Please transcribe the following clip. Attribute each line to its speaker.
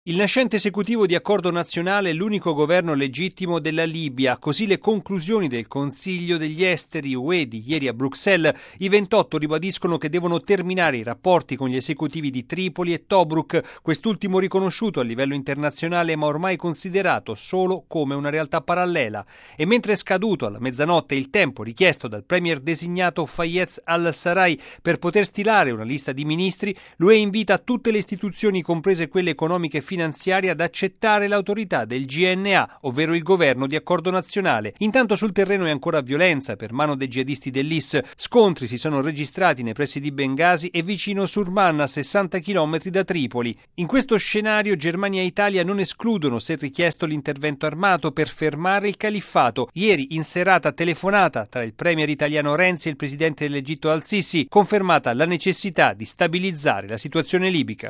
Speaker 1: Il nascente esecutivo di accordo nazionale è l'unico governo legittimo della Libia, così le conclusioni del Consiglio degli Esteri UE di ieri a Bruxelles. I 28 ribadiscono che devono terminare i rapporti con gli esecutivi di Tripoli e Tobruk, quest'ultimo riconosciuto a livello internazionale ma ormai considerato solo come una realtà parallela. E mentre è scaduto alla mezzanotte il tempo richiesto dal premier designato Fayez al-Sarraj per poter stilare una lista di ministri, l'UE invita tutte le istituzioni, comprese quelle economiche e finanziaria, ad accettare l'autorità del GNA, ovvero il governo di accordo nazionale. Intanto sul terreno è ancora violenza per mano dei jihadisti dell'IS. Scontri si sono registrati nei pressi di Bengasi e vicino Surman, a 60 km da Tripoli. In questo scenario Germania e Italia non escludono, se richiesto, l'intervento armato per fermare il califfato. Ieri, in serata, telefonata tra il premier italiano Renzi e il presidente dell'Egitto al-Sisi, confermata la necessità di stabilizzare la situazione libica.